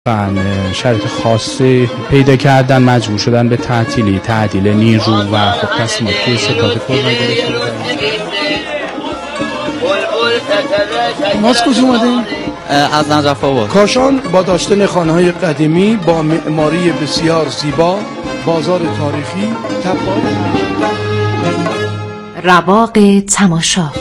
شرایط خاصی پیدا کردن، مجبور شدن به تعطیل نیرو و خب تصمیمات توی ستاد کرونا گرفته. ما از کجا اومدیم؟ از نجف آباد. کاشان با داشتن خانه‌های قدیمی با معماری بسیار زیبا، بازار تاریخی، تپه‌های رواق تماشا.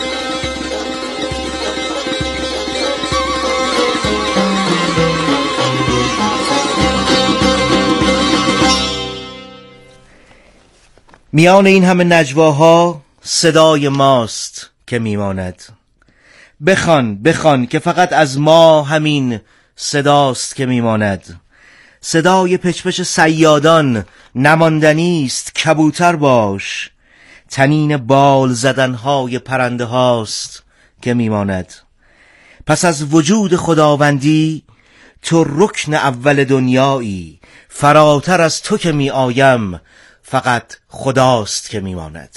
میان این همه نجواها صدای ماست که میماند. بخوان که فقط از ما همین صداست که میماند. صدای پچپچ صیادان نماندنی است، کبوتر باش. تنین بال زدنهای پرنده هاست که میماند. پس از وجود خداوندی تو رکن اول دنیایی، فراتر از تو که می آیم فقط خداست که میماند.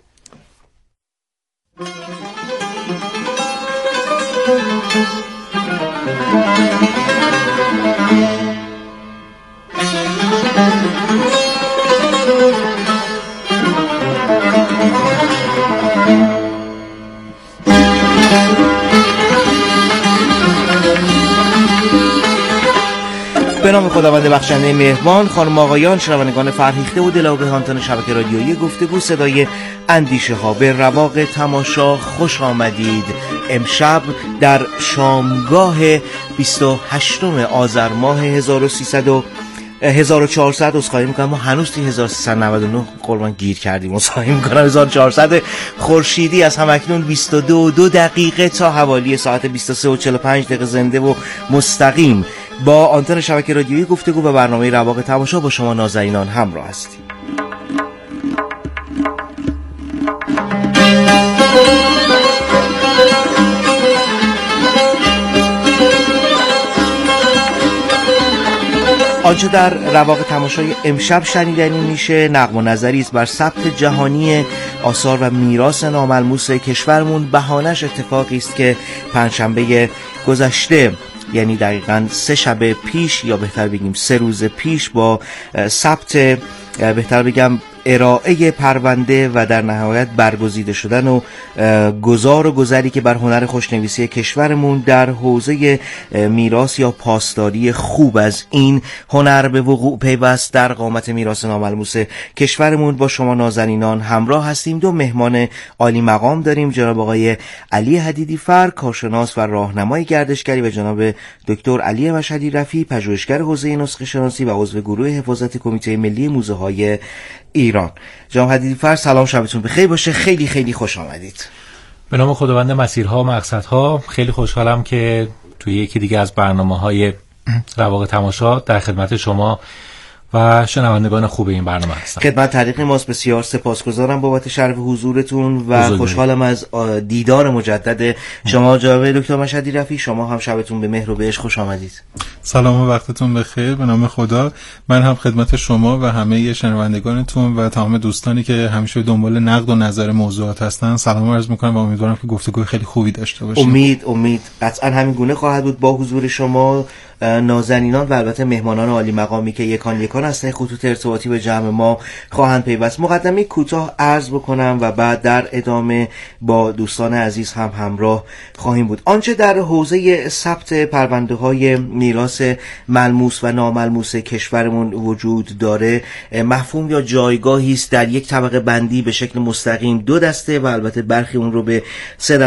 به نام خداوند بخشنده مهربان، خانم آقایان، شنوندگان فرهیخته و دلاورهانتان شبکه رادیویی گفتگو صدای اندیشه ها، به رواق تماشا خوش آمدید. امشب در شامگاه 28 آذر ماه 1400 اسخای میکنم، ما هنوز توی 1399 قربان گیر کردیم، اسخای میکنم 1400 خورشیدی از همکنون 22 دقیقه تا حوالی ساعت 23:45 زنده و مستقیم با آنتن شبکه رادیویی گفتگو و برنامه رواق تماشا با شما نازنینان همراه هستیم. آنچه در رواق تماشای امشب شنیدنی میشه نقم و نظری است بر ثبت جهانی آثار و میراث ناملموس کشورمون. بهانه‌اش اتفاقی است که پنجشنبه گذشته، یعنی دقیقاً 3 شب پیش یا بهتر بگیم 3 روز پیش، با ثبت بهتر بگم ارائه پرونده و در نهایت برگزیده شدن و گذار و گذری که بر هنر خوشنویسی کشورمون در حوزه میراث یا پاسداری خوب از این هنر به وقوع پیوست در قامت میراث ناملموس کشورمون با شما نازنینان همراه هستیم. 2 مهمان عالی مقام داریم، جناب آقای علی حدیدی فر، کارشناس و راهنمای گردشگری، و جناب دکتر علی مشهدی رفیع، پژوهشگر حوزه نسخه شناسی و عضو گروه حفاظت کمیته ملی موزه های ایران. جناب حدیدی فر، سلام، شبتون بخیر باشه. خیلی خیلی خوش آمدید. به نام خداوند مسیرها و مقصدها. خیلی خوشحالم که توی یکی دیگه از برنامه‌های رواق تماشا در خدمت شما و شنوندگان خوب این برنامه هستم. خدمت طریق ماست. بسیار سپاسگزارم بابت شرف حضورتون و خوشحالم از دیدار مجدد شما جناب دکتر مشهدی رفیع. شما هم شبتون به مهر و بهش خوش آمدید. سلام و وقتتون بخیر. به نام خدا من هم خدمت شما و همه شنوندگانتون و تمام دوستانی که همیشه دنبال نقد و نظر موضوعات هستن سلام عرض می‌کنم و امیدوارم که گفتگوی خیلی خوبی داشته باشیم. امید قطعا همین گونه خواهد بود با حضور شما نازنینان و البته مهمانان عالی مقامی که یکان از خطوط ارتباطی به جمع ما خواهند پیوست. مقدمه کوتاه عرض بکنم و بعد در ادامه با دوستان عزیز هم همراه خواهیم بود. آنچه در حوزه ثبت پرونده‌های میراث ملموس و ناملموس کشورمون وجود داره مفهوم یا جایگاهی است در یک طبقه بندی به شکل مستقیم 2 دسته و البته برخی اون رو به 3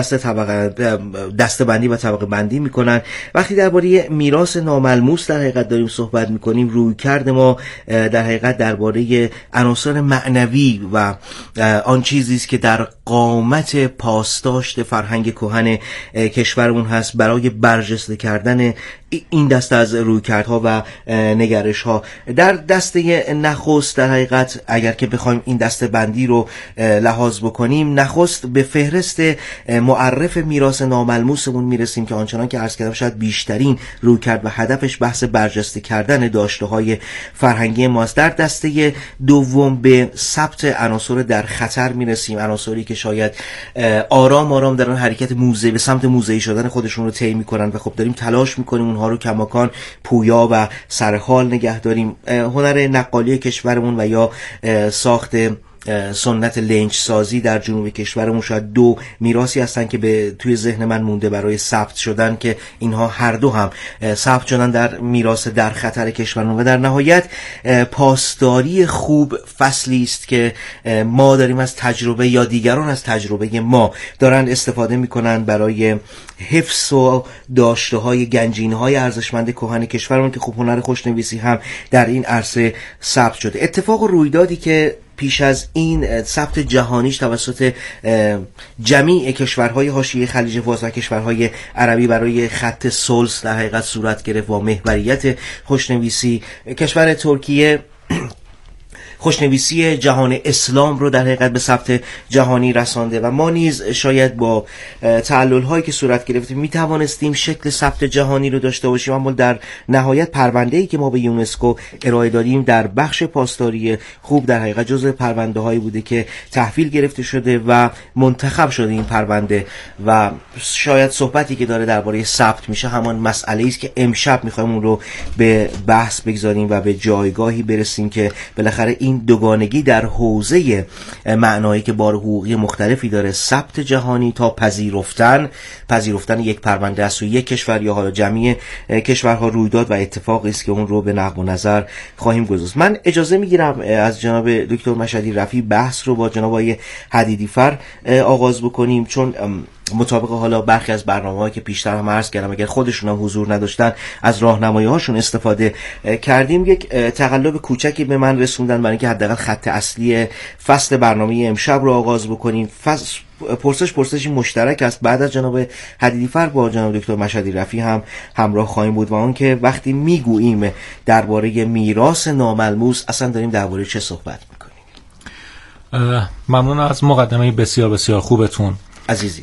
دسته بندی و طبقه بندی میکنن. وقتی درباره میراث ناملموس در حقیقت داریم صحبت میکنیم، رویکرد ما در حقیقت درباره عناصر معنوی و آن چیزی است که در قامت پاسداشت فرهنگ کهن کشورمون هست برای برجسته کردن این دسته از رویکردها و نگرش‌ها. در دسته نخست در حقیقت اگر که بخوایم این دسته بندی رو لحاظ بکنیم، نخست به فهرست معرف میراث ناملموسمون میرسیم که آنچنان که عرض کردم شاید بیشترین رویکرد و هدفش بحث برجسته کردن داشته‌های فرهنگی ماست. در دسته دوم به ثبت عناصر در خطر میرسیم، عناصری که شاید آرام آرام دارن حرکت موضعی به سمت موضعی شدن خودشون رو طی میکنن و خب داریم تلاش میکنیم اونها رو کماکان پویا و سرحال نگه داریم. هنر نقالی کشورمون و یا ساخت سنت لنج سازی در جنوب کشورمون شاید دو میراثی هستن که توی ذهن من مونده برای ثبت شدن، که اینها هر دو هم ثبت شدن در میراث در خطر کشورمون. و در نهایت پاسداری خوب فصلی است که ما داریم از تجربه یا دیگران از تجربه ما دارن استفاده میکنن برای حفظ و داشته‌های گنجینه‌های ارزشمند کهن کشورمون که خوب هنر خوشنویسی هم در این عرصه ثبت شده. اتفاق و رویدادی که پیش از این ثبت جهانیش توسط جمیع کشورهای حاشیه خلیج فارس و کشورهای عربی برای خط سلس در حقیقت صورت گرفت و محوریت خوشنویسی کشور ترکیه خوشنویسی جهان اسلام رو در حقیقت به ثبت جهانی رسانده و ما نیز شاید با تعلل هایی که صورت گرفته می توانستیم شکل ثبت جهانی رو داشته باشیم، اما در نهایت پرونده‌ای که ما به یونسکو ارائه دادیم در بخش پاسداری خوب در حقیقت جزء پرونده هایی بوده که تحویل گرفته شده و منتخب شده این پرونده. و شاید صحبتی که داره درباره ثبت میشه همان مسئله‌ای است که امشب می‌خوایم اون رو به بحث بگذاریم و به جایگاهی برسیم که بالاخره این دوگانگی در حوزه معنایی که بار حقوقی مختلفی داره، ثبت جهانی تا پذیرفتن یک پرونده از سوی یک کشور یا حالا جمعی کشورها رویداد و اتفاقی است که اون رو به نقد و نظر خواهیم گذاشت. من اجازه میگیرم از جناب دکتر مشهدی رفیعی بحث رو با جناب آقای حدیدی‌فر آغاز بکنیم، چون مطابق حالا برخی از برنامه‌هایی که پیشتر هم عرض کردم اگر خودشون هم حضور نداشتن از راهنمایی‌هاشون استفاده کردیم. یک تقلب کوچکی به من رسوندن برای اینکه حداقل خط اصلی فصل برنامه امشب رو آغاز بکنیم. پرسشی مشترک است. بعد از جناب حدیدی‌فر با جناب دکتر مشهدی رفیعی هم همراه خواهیم بود و اون که وقتی میگوییم درباره میراث ناملموس اصلا داریم درباره چه صحبت می‌کنیم. ممنون از مقدمه بسیار بسیار خوبتون عزیزی.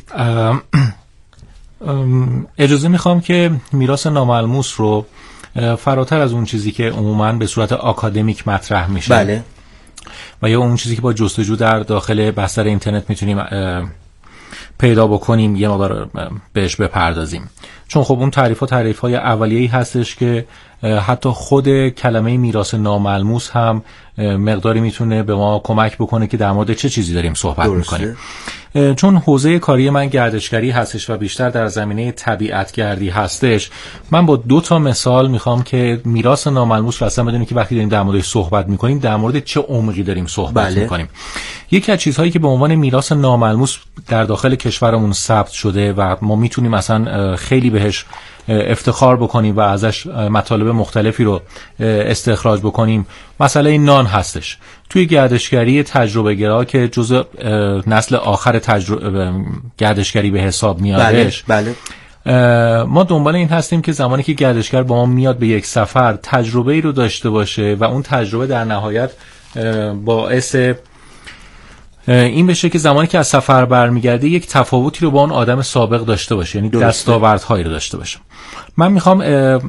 اجازه میخوام که میراث ناملموس رو فراتر از اون چیزی که عموماً به صورت آکادمیک مطرح میشه بله و یا اون چیزی که با جستجو در داخل بستر اینترنت میتونیم پیدا بکنیم یه مقدار بهش بپردازیم، چون خب اون تعریف‌های اولیه‌ای هستش که حتی خود کلمه میراث ناملموس هم مقداری میتونه به ما کمک بکنه که در مورد چه چیزی داریم صحبت میکنیم. چون حوزه کاری من گردشگری هستش و بیشتر در زمینه طبیعتگردی هستش، من با 2 مثال میخوام که میراث ناملموس رو اصلا بدونیم که وقتی داریم در موردش صحبت میکنیم در مورد چه عمقی داریم صحبت میکنیم. یکی از چیزهایی که به عنوان میراث ناملموس در داخل کشورمون ثبت شده و ما میتونیم اصلا خیلی بهش افتخار بکنیم و ازش مطالب مختلفی رو استخراج بکنیم، مسئله نان هستش. توی گردشگری تجربه گرا که جزء نسل آخر گردشگری به حساب میادش، بله. ما دنبال این هستیم که زمانی که گردشگر با ما میاد به یک سفر تجربه‌ای رو داشته باشه و اون تجربه در نهایت باعث این بشه که زمانی که از سفر برمیگرده یک تفاوتی رو با اون آدم سابق داشته باشه، یعنی دستاوردهایی رو داشته باشه. من میخوام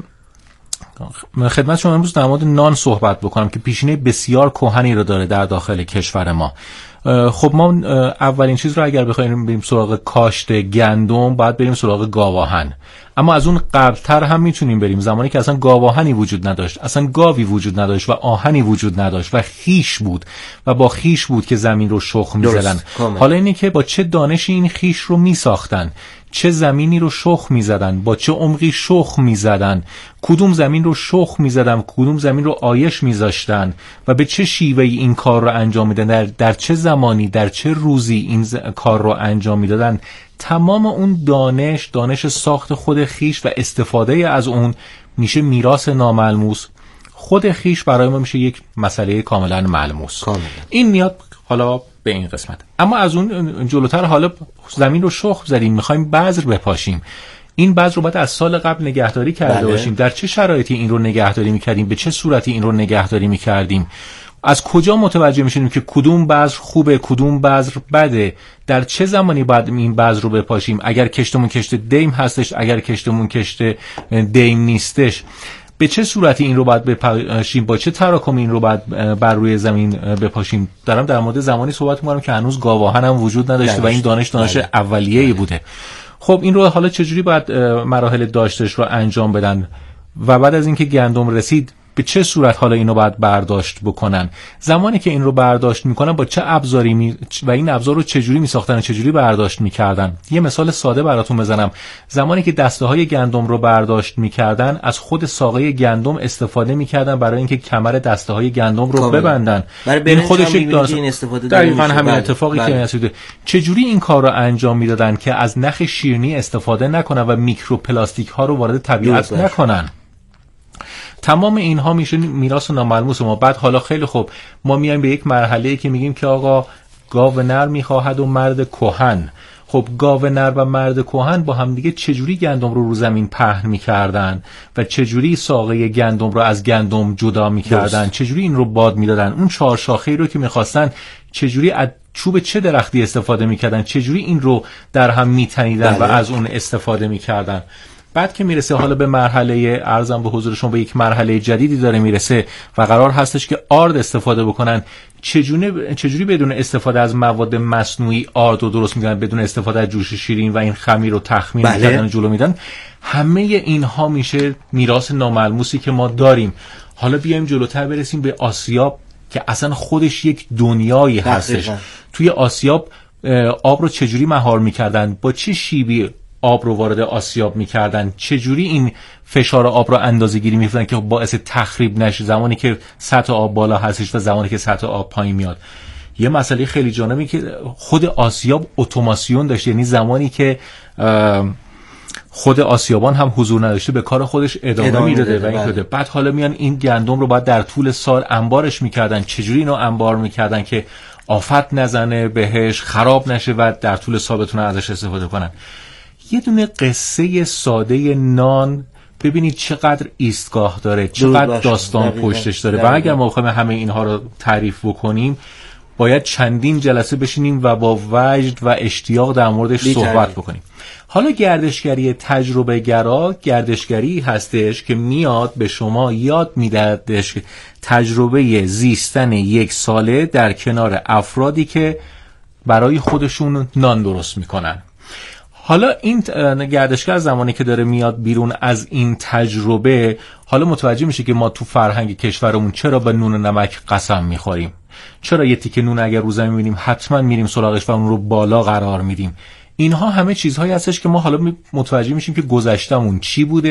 خدمت شما امروز در مورد نان صحبت بکنم که پیشینه بسیار کهنی رو داره در داخل کشور ما. خب ما اولین چیز رو اگر بخوایم بریم سراغ کاشت گندم باید بریم سراغ گاواهن، اما از اون قبلتر هم میتونیم بریم زمانی که اصلا گاواهنی وجود نداشت، اصلا گاوی وجود نداشت و آهنی وجود نداشت و خیش بود و با خیش بود که زمین رو شخم میزدن. حالا اینه که با چه دانشی این خیش رو میساختن، چه زمینی رو شخم میزدن، با چه عمقی شخم میزدن، کدوم زمین رو شخم میزدن، کدوم زمین رو آیش میذاشتن و به چه شیوهی این کار رو انجام میدن، در چه زمانی در چه روزی این کار رو انجام میدادن. تمام اون دانش ساخت خود خیش و استفاده از اون میشه میراث ناملموس. خود خیش برای ما میشه یک مسئله کاملا ملموس. این میاد حالا به این قسمت. اما از اون جلوتر حالا زمین رو شخم زدیم، میخوایم بذر بپاشیم. این بذر رو باید از سال قبل نگهداری کرده باشیم. در چه شرایطی این رو نگهداری میکردیم، به چه صورتی این رو نگهداری میکردیم، از کجا متوجه میشیم که کدوم بذر خوبه کدوم بذر بده، در چه زمانی باید این بذر رو بپاشیم، اگر کشتمون کشت دیم هستش، اگر کشتمون کشت دیم نیستش. به چه صورتی این رو باید بپاشیم، با چه تراکمی این رو باید بر روی زمین بپاشیم. دارم در مورد زمانی صحبت می‌کنم که هنوز گاواهن هم وجود نداشته و این دانش اولیه‌ای بوده. خب این رو حالا چجوری باید مراحل داشتش رو انجام بدن و بعد از اینکه گندم رسید به چه صورت حالا اینو باید برداشت بکنن؟ زمانی که این رو برداشت میکنن با چه ابزاری و این ابزار رو چجوری میساختن و چجوری برداشت میکردن؟ یه مثال ساده براتون بزنم. زمانی که دسته های گندم رو برداشت میکردن از خود ساقه گندم استفاده میکردن برای اینکه کمر دسته های گندم رو ببندن. این خودش یک استفاده دقیقاً همین اتفاقی که رسیده. چجوری این کار رو انجام میدادن که از نخ شیرینی استفاده نکنن و میکروپلاستیک ها رو وارد طبیعت نکنن؟ تمام اینها میشه میراث ناملموس ما. بعد حالا خیلی خوب ما میایم به یک مرحله‌ای که میگیم که آقا گاو نر میخواهد و مرد کهن. خب گاو نر و مرد کهن با هم دیگه چجوری گندم رو زمین پهن میکردن و چجوری ساقه گندم رو از گندم جدا میکردن، چجوری این رو باد میدادن، اون 4 شاخه‌ای رو که میخواستن چجوری از چوب چه درختی استفاده میکردن، چجوری این رو در هم میتنیدن و از اون استفاده میکردن. بعد که میرسه حالا به مرحله ارزم به حضور شما به یک مرحله جدیدی داره میرسه و قرار هستش که آرد استفاده بکنن. چجوری بدون استفاده از مواد مصنوعی آرد رو درست میکنن، بدون استفاده از جوش شیرین و این خمیر رو تخمیر میکنن و جلو میدن. همه اینها میشه میراث ناملموسی که ما داریم. حالا بیایم جلوتر برسیم به آسیاب که اصلا خودش یک دنیایی هستش. توی آسیاب آب رو چجوری مهار میکردن، با چه شیبی آب رو وارد آسیاب میکردن، چجوری این فشار آب رو اندازه گیری می‌کردن که باعث تخریب نشه زمانی که سطح آب بالا هستش و زمانی که سطح آب پایین میاد. یه مسئله خیلی جالبی که خود آسیاب اتوماسیون داشته، یعنی زمانی که خود آسیابان هم حضور نداشته به کار خودش ادامه میداده و اینطوره. بعد حالا میان این گندم رو بعد در طول سال انبارش میکردن. چجوری اینو انبار میکردن که آفت نزنه بهش، خراب نشه و در طول سال بتونن ازش استفاده کنن. یه دونه قصه ساده نان ببینید چقدر ایستگاه داره، چقدر داستان پشتش داره. و اگر ما بخوایم همه اینها رو تعریف بکنیم باید چندین جلسه بشینیم و با وجد و اشتیاق در موردش صحبت بکنیم. حالا گردشگری تجربه گرا گردشگری هستش که میاد به شما یاد میدهدش تجربه زیستن 1 ساله در کنار افرادی که برای خودشون نان درست میکنن. حالا این گردشگر زمانی که داره میاد بیرون از این تجربه حالا متوجه میشه که ما تو فرهنگ کشورمون چرا به نون و نمک قسم میخوریم، چرا یه تیکه نون اگر رو زمین میبینیم حتما میریم سراغش و اون رو بالا قرار میدیم. اینها همه چیزهایی هستش که ما حالا متوجه میشیم که گذشتمون چی بوده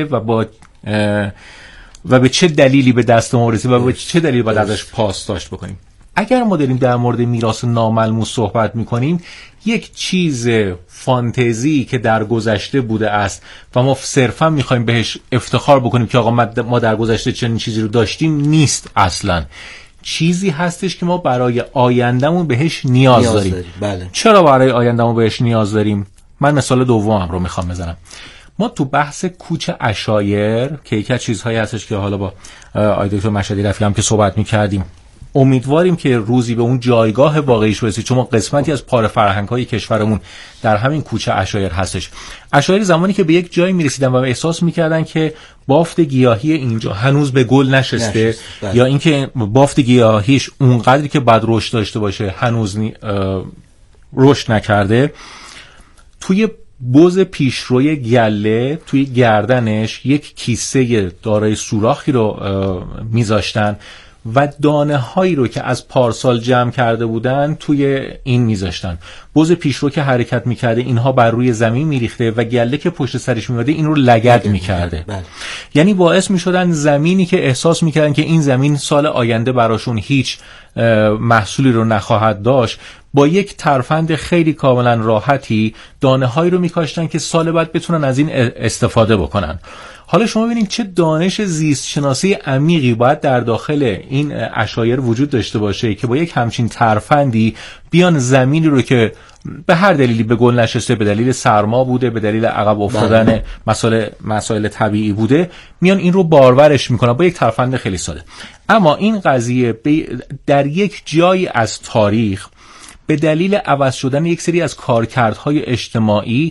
و به چه دلیلی به دست ما رسید و به چه دلیلی باید ازش پاسداشت بکنیم. اگر ما داریم در مورد میراث ناملموس صحبت میکنیم، یک چیز فانتزی که در گذشته بوده است و ما صرفا میخوایم بهش افتخار بکنیم که آقا ما در گذشته چنین چیزی رو داشتیم نیست. اصلا چیزی هستش که ما برای آیندهمون بهش نیاز داریم. بله. چرا برای آیندهمون بهش نیاز داریم؟ من مثال دومم رو میخوام بزنم. ما تو بحث کوچ عشایر که یکی از چیزهایی هستش که حالا با آقای دکتر مشهدی رفیعی هم که صحبت میکردیم امیدواریم که روزی به اون جایگاه واقعیش برسیم، چون قسمتی از پاره فرهنگ‌های کشورمون در همین کوچه عشایر هستش. عشایر زمانی که به یک جایی میرسیدن و احساس میکردن که بافت گیاهی اینجا هنوز به گل نشسته یا اینکه بافت گیاهیش اونقدری که باید رشد داشته باشه هنوز رشد نکرده، توی بز پیشروی گله توی گردنش یک کیسه دارای سوراخی رو میذاشتن و دانه هایی رو که از پارسال جمع کرده بودن توی این میذاشتن. بز پیشرو که حرکت میکرده اینها بر روی زمین میریخته و گله که پشت سرش میاده این رو لگد میکرده. یعنی باعث میشدن زمینی که احساس میکردن که این زمین سال آینده براشون هیچ محصولی رو نخواهد داشت، با یک ترفند خیلی کاملا راحتی دانه هایی رو میکاشتن که سال بعد بتونن از این استفاده بکنن. حالا شما ببینید چه دانش زیست شناسی عمیقی باید در داخل این عشایر وجود داشته باشه که با یک همچین ترفندی بیان زمینی رو که به هر دلیلی به گل نشسته، به دلیل سرما بوده، به دلیل عقب افتادن مسائل طبیعی بوده، میان این رو بارورش میکنن با یک ترفند خیلی ساده. اما این قضیه در یک جایی از تاریخ به دلیل عوض شدن یک سری از کارکردهای اجتماعی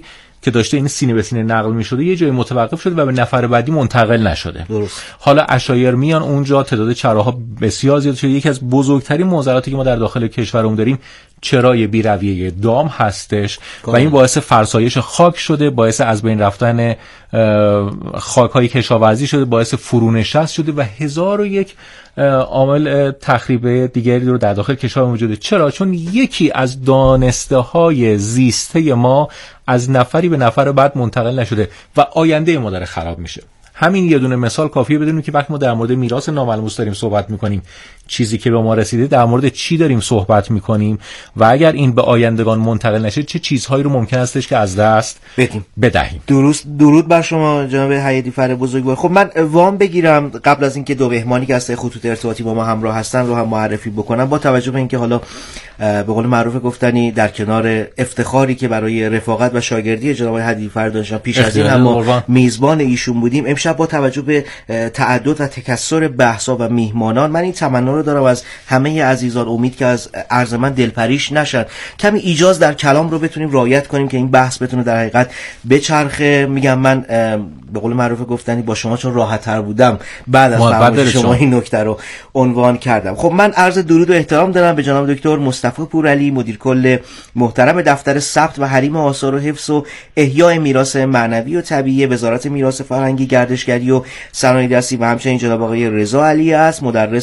که داشته این سینه به سینه نقل می‌شده یه جای متوقف شده و به نفر بعدی منتقل نشده. درست. حالا عشایر میان اونجا، تعداد چراها بسیار زیاد شده. یکی از بزرگترین معضلاتی که ما در داخل کشورمون داریم چرای بی‌رویه دام هستش و این باعث فرسایش خاک شده، باعث از بین رفتن خاک‌های کشاورزی شده، باعث فرونشست شده و 1001 عامل تخریب دیگری رو در داخل کشور موجوده. چرا؟ چون یکی از دانسته‌های زیسته ما از نفری به نفر بعد منتقل نشده و آینده ما داره خراب میشه. همین یه دونه مثال کافیه بدونیم که وقتی ما در مورد میراث ناملموس داریم صحبت میکنیم، چیزی که به ما رسیده، در مورد چی داریم صحبت میکنیم و اگر این به آیندگان منتقل نشه چه چیزهایی رو ممکن استش که از دست بدهیم. درود بر شما جناب حیدیفر بزرگوار. خب من وام بگیرم قبل از اینکه دو مهمانی که از خطوط ارتباطی با ما همراه هستن رو هم معرفی بکنم، با توجه به اینکه حالا به قول معروف گفتنی در کنار افتخاری که برای رفاقت و شاگردی جناب حیدیفر داشتم پیش از این هم ما میزبان ایشون بودیم، امشب با توجه به تعدد و تکثر بحث‌ها و میهمانان من این تمنا رو دارم از همه عزیزان، امید که از عرض من دلپریش نشن، کمی ایجاز در کلام رو بتونیم رعایت کنیم که این بحث بتونه در حقیقت بچرخه. میگم من به قول معروف گفتنی با شما چون راحت‌تر بودم بعد از فرمایش شما این نکته رو عنوان کردم. خب من عرض درود و احترام دارم به جناب دکتر مصطفی پورعلی، مدیر کل محترم دفتر ثبت و حریم آثار و حفظ و احیای میراث معنوی و طبیعی وزارت میراث فرهنگی، گردشگری و صنایع دستی و همچنین جناب آقای رضا علی است،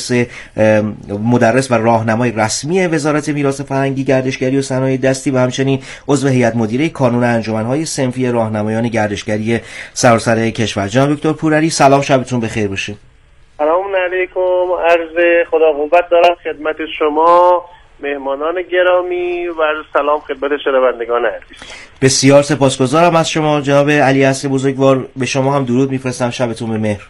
مدرس و راهنمای رسمی وزارت میراث فرهنگی، گردشگری و صنایع دستی و همچنین عضو هیئت مدیره کانون انجمن‌های صنفی راهنمایان گردشگری سراسر کشور. جناب دکتر پورعلی سلام، شبتون بخیر باشه. سلام علیکم، عرض خدا قوت دارم خدمت شما مهمانان گرامی و سلام خدمت شنوندگان عزیز. بسیار سپاسگزارم از شما جناب علی اصل بزرگوار. به شما هم درود میفرستم، شبتون به مهر.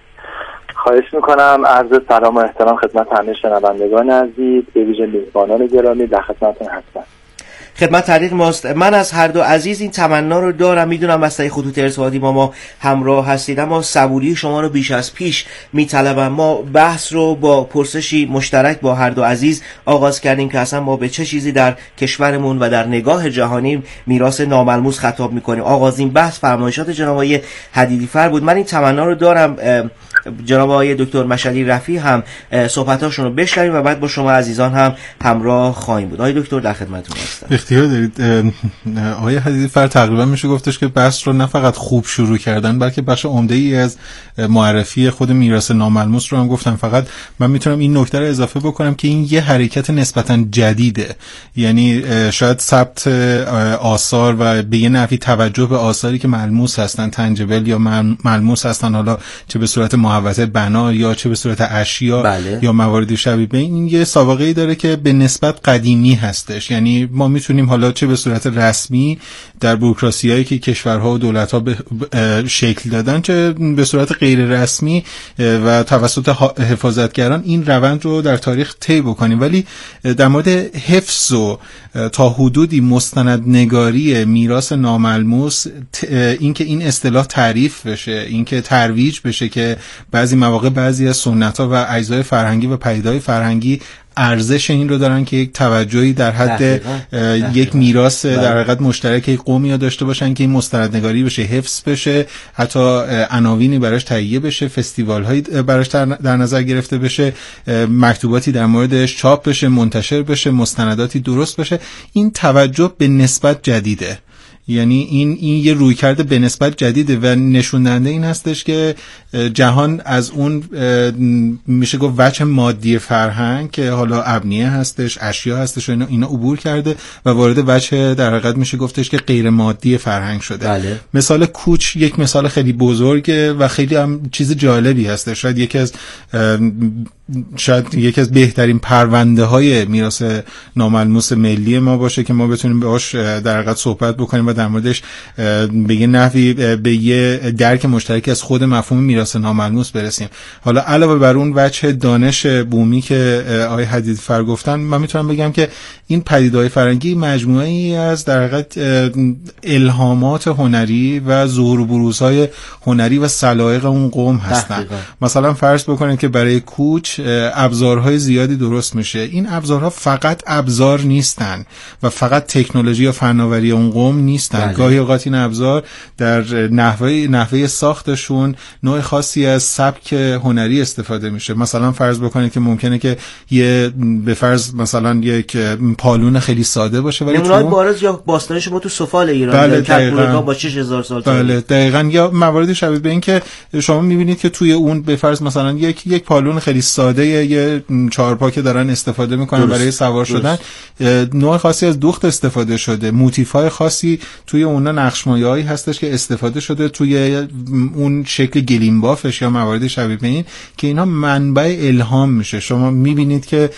خواهش میکنم. عرض سلام و احترام خدمت همه شنوندگان عزیز، به ویژه میزبانان گرامی در خدمتتون هستم. خدمت تحریک ماست. من از هر دو عزیز این تمنا رو دارم، میدونم از طریق خطوط ارتباطی با ما همراه هستید، اما صبوری شما رو بیش از پیش میطلبم. ما بحث رو با پرسشی مشترک با هر دو عزیز آغاز کردیم که اصلا ما به چه چیزی در کشورمون و در نگاه جهانی میراث ناملموس خطاب میکنیم. آغازین بحث فرمایشات جناب آقای حدیدیفر بود. من این تمنا رو دارم جناب آقای دکتر مشعلی رفیع هم صحبتاشون رو بشنویم و بعد با شما عزیزان هم همراه خواهیم بود. آقای دکتر در خدمتتون هستم. اختیار دارید. آقای حدیدیفر تقریبا میشه گفتش که بحث رو نه فقط خوب شروع کردن بلکه بخش عمده‌ای از معرفی خود میراث ناملموس رو هم گفتن. فقط من میتونم این نکته رو اضافه بکنم که این یه حرکت نسبتاً جدیده، یعنی شاید ثبت آثار و به یه نحوی توجه به آثاری که ملموس هستن، تنجبل یا ملموس هستن، حالا چه به صورت محوطه بنا یا چه به صورت اشیا یا موارد شبیه به این یه سابقه‌ای داره که به نسبت قدیمی هستش. یعنی ما میتونیم حالا چه به صورت رسمی در بوروکراسیایی که کشورها و دولت‌ها شکل دادن، چه به صورت غیر رسمی و توسط حفاظتگران این روند رو در تاریخ طی بکنیم. ولی در مورد حفظ و تا حدودی مستندنگاری میراث ناملموس، اینکه این اصطلاح تعریف بشه، اینکه ترویج بشه که بعضی مواقع بعضی از سنت‌ها و اجزای فرهنگی و پدیده‌های فرهنگی ارزش این رو دارن که یک توجهی در حد یک میراث در حقیقت مشترک یک قومی داشته باشن که این مستندنگاری بشه، حفظ بشه، حتی عناوینی براش تهیه بشه، فستیوال‌هایی براش در نظر گرفته بشه، مکتوباتی در موردش چاپ بشه، منتشر بشه، مستنداتی درست بشه. این توجه به نسبت جدیده، یعنی این یه رویکرد به نسبت جدیده و نشون دهنده این هستش که جهان از اون میشه گفت وجه مادی فرهنگ که حالا ابنیه هستش، اشیا هستش و اینا عبور کرده و وارد وجه در حقیقت میشه گفتش که غیر مادی فرهنگ شده. بله. مثال کوچ یک مثال خیلی بزرگه و خیلی هم چیز جالبی هستش. شاید یکی از بهترین پرونده های میراث ناملموس ملی ما باشه که ما بتونیم باهاش در حقیقت صحبت بکنیم و در موردش به یه نحوی به یه درک مشترکی از خود مفهوم میراث ناملموس برسیم. حالا علاوه بر اون وجه دانش بومی که آقای حدیدی‌فر گفتن، من میتونم بگم که این پدیده‌های فرهنگی مجموعه‌ای از در حقیقت الهامات هنری و ظهور و بروزهای هنری و سلایق اون قوم هستن. مثلا فرض بکنید که برای کوچ ابزارهای زیادی درست میشه. این ابزارها فقط ابزار نیستن و فقط تکنولوژی یا فناوری اون قوم نیستن. گاهی اوقات این ابزار در نحوه ساختشون نوع خاصی از سبک هنری استفاده میشه. مثلا فرض بکنید که ممکنه که به فرض مثلا یک پالون خیلی ساده باشه ولی نمونه‌های بارز یا باستانی شما تو سفال ایران یا کتبورگا با 6000 سال بله دقیقاً، یا موارد شبیه به این که شما میبینید که توی اون به فرض مثلا یک پالون خیلی ساده یه چهارپا که دارن استفاده میکنن برای سوار شدن، نوع خاصی از دوخت استفاده شده، موتیف‌های خاصی توی اونها، نقش‌مایه‌ای هستش که استفاده شده توی اون شکل گلیم بافش یا موارد شبیه به این که اینها منبع الهام میشه. شما میبینید که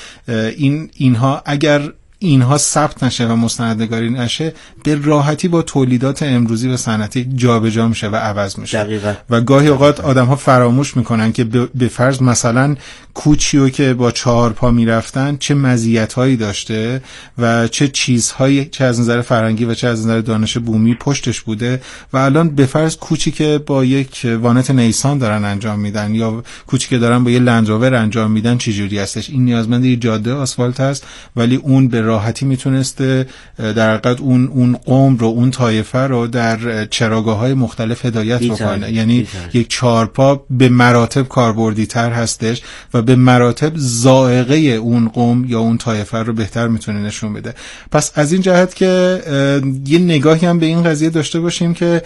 اینها اگر اینها ثبت نشه و مستندگاری نشه به راحتی با تولیدات امروزی و صنعتی جابجا میشه و عوض میشه. دقیقاً. و گاهی اوقات آدم‌ها فراموش میکنن که به فرض مثلا کوچیو که با 4 پا میرفتن چه مزیت‌هایی داشته و چه چیزهایی چه از نظر فرهنگی و چه از نظر دانش بومی پشتش بوده و الان به فرض کوچی که با یک وانت نیسان دارن انجام میدن یا کوچی که دارن با یه لنجاور انجام میدن چه جوری هستش. این نیازمند یه جاده آسفالت هست ولی اون به راحتی میتونسته در حقیقت اون قوم رو، اون طایفه رو در چراگاه‌های مختلف هدایت بکنه. یعنی یک 4 پا به مراتب کاربردی تر هستش و به مراتب ذائقه اون قوم یا اون طایفه رو بهتر میتونه نشون بده. پس از این جهت که یه نگاهی هم به این قضیه داشته باشیم که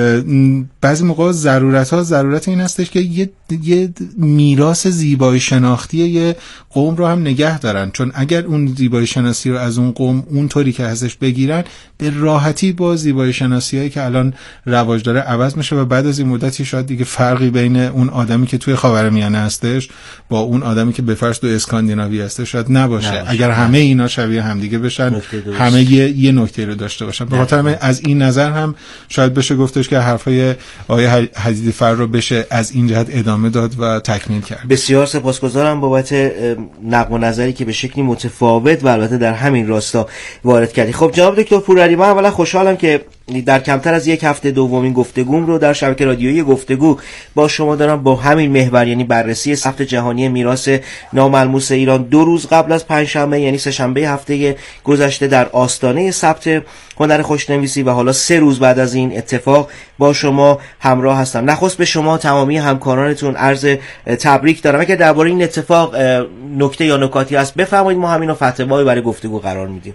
بعضی موقع ضرورت این هستش که یه میراث زیبایی شناختی یه قوم رو هم نگه دارن، چون اگر اون زیبایی شناسی رو از اون قوم اونطوری که هستش بگیرن به راحتی با زیبایی شناسیایی که الان رواج داره عوض میشه و بعد از این مدتی شاید دیگه فرقی بین اون آدمی که توی خاورمیانه هستش با اون آدمی که به فرض تو اسکاندیناوی هستش شاید نباشه. اگر همه اینا شبیه همدیگه بشن، همه یه نکته رو داشته باشن. به خاطر از این نظر هم شاید بشه گفتش که حرفای آقای حدیدی‌فر رو بشه از این جهت ادامه داد و تکمیل کرد. بسیار سپاسگزارم بابت نقد و نظری که به شکلی متفاوت و البته در همین راستا وارد کردی. خب جناب دکتر پورعلی، من اولا خوشحالم که در کمتر از یک هفته دومین گفتگوم رو در شبکه رادیویی گفتگو با شما دارم با همین محور، یعنی بررسی ثبت جهانی میراث ناملموس ایران 2 روز قبل از پنجشنبه یعنی سه‌شنبه هفته گذشته در آستانه ثبت هنر خوشنویسی و حالا 3 روز بعد از این اتفاق با شما همراه هستم. نخست به شما تمامی همکارانتون عرض تبریک دارم. اگه درباره این اتفاق نکته یا نکاتی هست بفرمایید، ما همین رو فتوایی برای گفتگو قرار میدیم.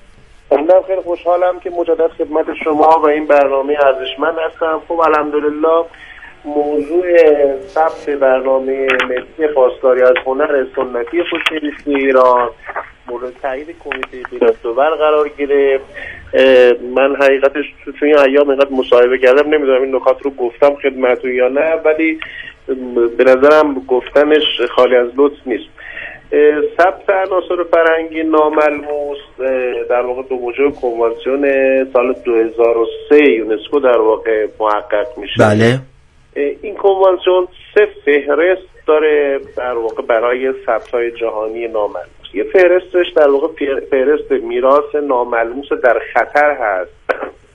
من خیلی خوشحالم که مجدد خدمت شما و این برنامه ارزشمند هستم. خب الحمدلله موضوع ثبت برنامه ملی پاسداری از هنر سنتی خوشنویسی ایران مورد تایید کمیته بی‌دستور قرار گرفت. من حقیقتش تو این ایام اینقدر مصاحبه کردم، نمیدونم این نکات رو گفتم خدمتتون یا نه، ولی به نظرم گفتنش خالی از لطف نیست. ثبت عناصر فرهنگی ناملموس در واقع دو موجب کنوانسیون سال 2003 یونسکو در واقع محقق میشه. بله. این کنوانسیون 3 فهرست داره در واقع برای ثبت‌های جهانی ناملموس. یه فهرستش در واقع فهرست میراث ناملموس در خطر هست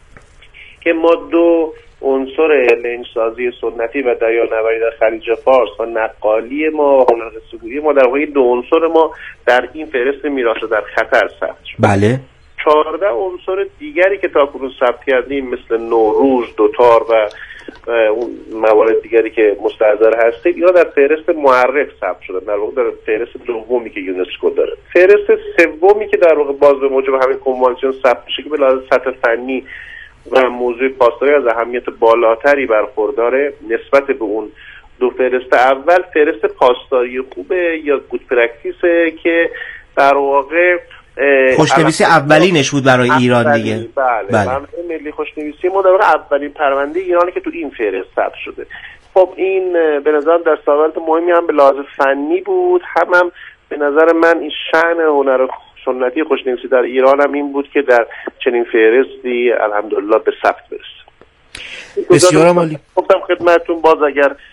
که ما 2 عنصر لنجسازی سنتی و دریانوردی در خلیج فارس و نقالی ما و هنرستگویی ما در واقع 2 عنصر ما در این فهرست میراث در خطر ثبت شد. بله. 14 عنصر دیگری که تاکنون ثبت کردیم مثل نوروز، دوتار و اون موارد دیگری که مستحضر هستیم، اینا در فهرست معرف ثبت شدن، در واقع در فهرست دومی که یونسکو داره. فهرست سومی که در واقع باز به موجب همین کنوانسیون ثبت میشه که به لحاظ سطح فنی و موضوع پاسداری از اهمیت بالاتری برخورداره نسبت به اون 2 فهرست اول. فهرست پاسداری خوبه یا گود پرکتیسه که در واقع خوشنویسی اولینش بود برای ایران دیگه. بله. برنامه ملی خوشنویسی ما در واقع اولین پرونده ایرانی که تو این فهرست ثبت شده. خب این به نظرم در سوالات مهمی هم به لحاظ فنی بود، هم به نظر من این شأن هنر سنتی خوشنویسی در ایران هم این بود که در چنین فهرستی الحمدلله به ثبت برسه. بسیار عالی. گفتم خدمتتون باز اگر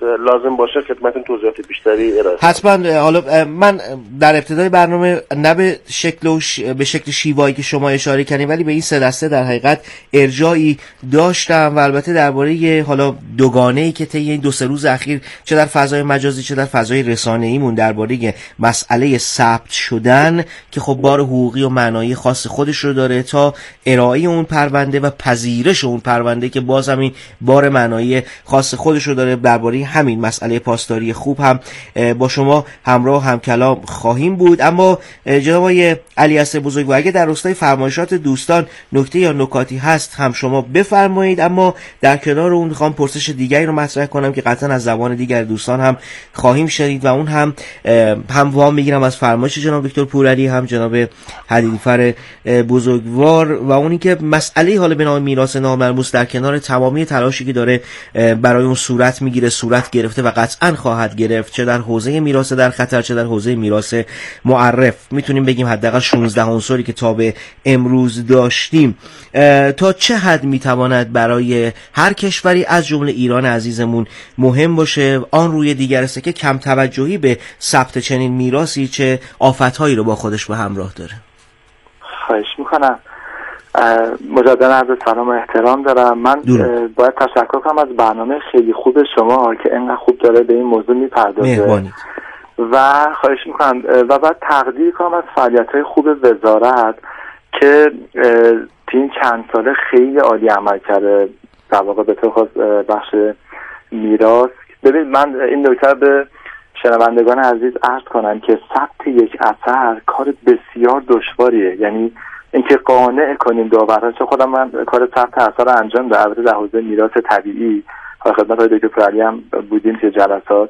لازم باشه خدمتتون توضیحات بیشتری ارائه کنم. حتما. حالا من در ابتدای برنامه نه به شکل شیوایی که شما اشاره کردین، ولی به این سه دسته در حقیقت ارجاعی داشتم و البته درباره حالا دوگانه‌ای که طی این 2-3 روز اخیر چه در فضای مجازی چه در فضای رسانه‌ایمون درباره مسئله ثبت شدن که خب بار حقوقی و معنایی خاص خودش رو داره، تا ارائه اون پرونده و پذیرش اون پرونده که باز همین بار معنایی خاص خودش رو داره. درباره همین مسئله پاسداری خوب هم با شما همراه هم کلام خواهیم بود. اما جناب آقای علیاصغر بزرگوار، اگه در راستای فرمایشات دوستان نکته یا نکاتی هست هم شما بفرمایید. اما در کنار اون میخوام پرسش دیگری رو مطرح کنم که قطعا از زبان دیگر دوستان هم خواهیم شنید و اون هم وام میگیرم از فرمایش جناب دکتر پورعلی هم جناب حدیدیفر بزرگوار، و اونی که مسئله حالا به نام میراث ناملموس در کنار تمامی تلاشی که داره برای اون صورت میگیره، صورت گرفته و قطعا خواهد گرفت، چه در حوزه میراث در خطر چه در حوزه میراث معرف، میتونیم بگیم حداقل 16 عنصری که تا به امروز داشتیم، تا چه حد میتواند برای هر کشوری از جمله ایران عزیزمون مهم باشه آن روی دیگر است که کم توجهی به ثبت چنین میراثی چه آفتهایی رو با خودش به همراه داره. خواهش میکنم. مجددا عرض سلام و احترام دارم. من باید تشکر کنم از برنامه خیلی خوب شما که اینقدر خوب داره به این موضوع میپردازه و خواهش میکنم و بعد تقدیر کنم از فعالیت‌های خوب وزارت که این چند ساله خیلی عالی عمل کرده، در واقع به طور خاص بخش میراث. ببینید من این نکته به شنوندگان عزیز عرض کنم که ثبت یک اثر کار بسیار دشواریه، یعنی اینکه قانع کنیم داورها. چون خودم من کار ثبت اثر رو انجام دادم، البته در حوزه میراث طبیعی خدمت های دکتر پورعلی هم بودیم که جلسات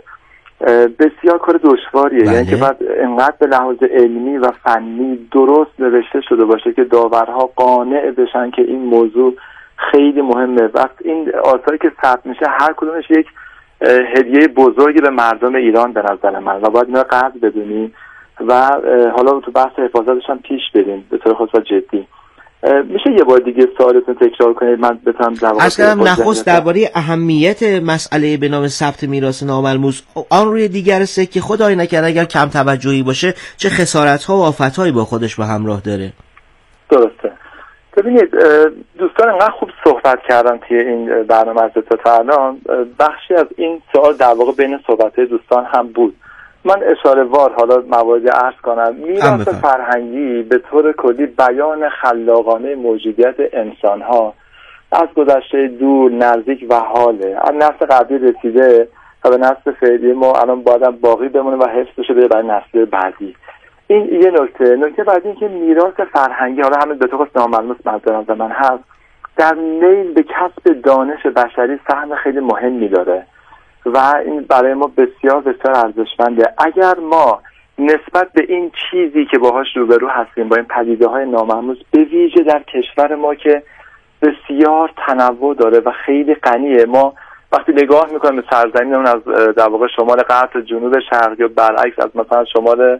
بسیار کار دشواریه، یعنی که بعد انقدر به لحاظ علمی و فنی درست نوشته شده باشه که داورها قانع بشن که این موضوع خیلی مهمه. وقت این آثاری که ثبت میشه هر کدومش یک هدیه بزرگی به مردم ایران به نظر من و باید اینا قدر بدونیم و حالا تو بحث حفاظتش هم پیش بریم به طور خاص و جدی. میشه یه بار دیگه سوالتون تکرار کنید من بتونم جواب بدم؟ اصلا نخست درباره اهمیت مسئله به نام ثبت میراث ناملموس آن روی دیگر است که خدای نکرده اگر کم توجهی باشه چه خسارت‌ها و آفت‌هایی با خودش به همراه داره. درسته. ببینید دوستان انقدر خوب صحبت کردن توی این برنامه از تا الان، بخشی از این سوال در واقع بین صحبت‌های دوستان هم بود. من اشاره وار حالا موارد عرض کنم. میراث فرهنگی به طور کلی بیان خلاقانه موجودیت انسان‌ها از گذشته دور، نزدیک و حاله. از نسل قبلی رسیده و به نسل فعلی ما الان باید باقی بمونه و حفظ بشه برای نسل بعدی. این یه نکته بعدی این که میراث فرهنگی حالا همین به طور ناملموس منظورم من هست، در میل به کسب دانش بشری سهم خیلی مهمی داره و این برای ما بسیار بسیار ارزشمنده. اگر ما نسبت به این چیزی که باهاش روبرو هستیم، با این پدیده‌های ناملموس به ویژه در کشور ما که بسیار تنوع داره و خیلی غنیه، ما وقتی نگاه میکنیم به سرزمین اون از در واقع شمال غرب تا جنوب شرق یا برعکس از مثلا شمال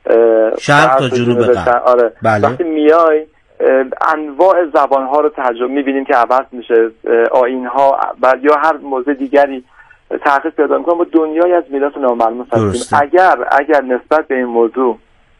شرق تا جنوب غرب، آره. وقتی میای انواع زبان‌ها رو تجربه می‌بینیم که عوض میشه، آیین‌ها و یا هر موضوع دیگری تغییر پیدا می‌کنه. ما دنیای از میراث ناملموس هستیم. اگر نسبت به این موضوع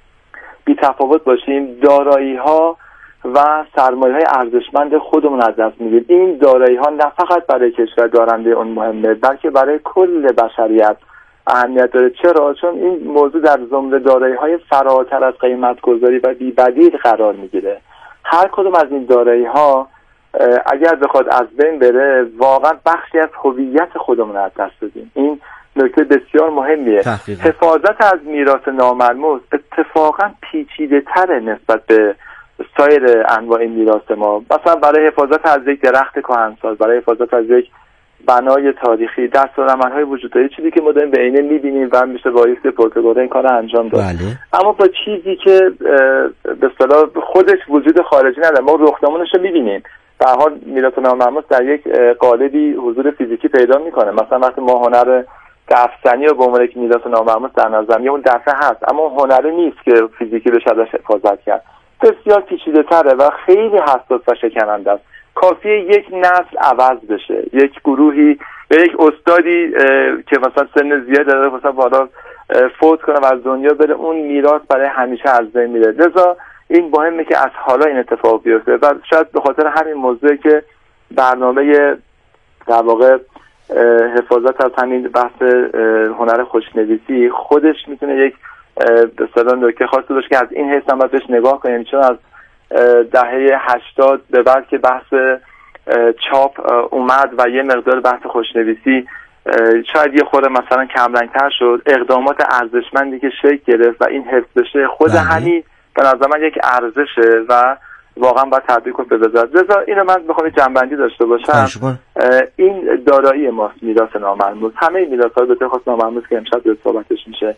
بی‌تفاوت باشیم، دارایی‌ها و سرمایه‌های ارزشمند خودمون از دست میدیم. این دارایی‌ها نه فقط برای کشور دارنده اون مهمه، بلکه برای کل بشریت اهمیت داره. چرا؟ چون این موضوع در زمره دارایی‌های فراتر از قیمت‌گذاری و بی‌بدیل قرار میگیره. هر کدوم از این دارایی‌ها اگر بخواد از بین بره واقعا بخشی از هویت خودمون از دست بدیم. این نکته بسیار مهمیه. حفاظت از میراث ناملموس اتفاقا پیچیده‌تره نسبت به سایر انواع میراث ما. مثلا برای حفاظت از یک درخت کهنساز، برای حفاظت از یک بنای تاریخی، دستورالعمل‌های وجود داره، چیزی که ما داریم به عینه می‌بینیم و میشه با یک پروتکل این کارو انجام داد. اما با چیزی که به اصطلاح خودش وجود خارجی نداره، ما رخنمونش رو می‌بینیم. به هر حال میراث ناملموس در یک قالبی حضور فیزیکی پیدا می‌کنه. مثلا وقتی ما هنر دفنی رو به عنوان یک میراث ناملموس در نظر می‌گیریم، اون دفن هست اما هنری نیست که فیزیکی بشه ازش حفاظت کرد. بسیار پیچیده‌تره و خیلی حساس و شکننده است. کافیه یک نسل عوض بشه، یک گروهی به یک استادی که مثلا سن زیاد داره مثلا بالا فوت کنه و از دنیا بره، اون میراث برای همیشه از بین میره. لذا این مهمه که از حالا این اتفاق بیفته و شاید به خاطر همین موضوعی که برنامه در واقع حفاظت از همین بحث هنر خوشنویسی خودش میتونه یک به اصطلاح نکته خاصی باشه که از این حیث هم بهش نگاه کنیم، چون از دهه 80 به بعد که بحث چاپ اومد و یه مقدار بحث خوشنویسی شاید یه خورده مثلا کمرنگ‌تر شد، اقدامات ارزشمندی که شکل گرفت و این حفظ بشه خود همین به نظر من یک ارزشه و واقعا باید تبریک رو بگذارم. لذا اینو من بخوام جنبندی داشته باشم، این دارایی ماست، میراث ناملموس. همه میراث‌ها به خاص ناملموس که امشب به صحبتش میشه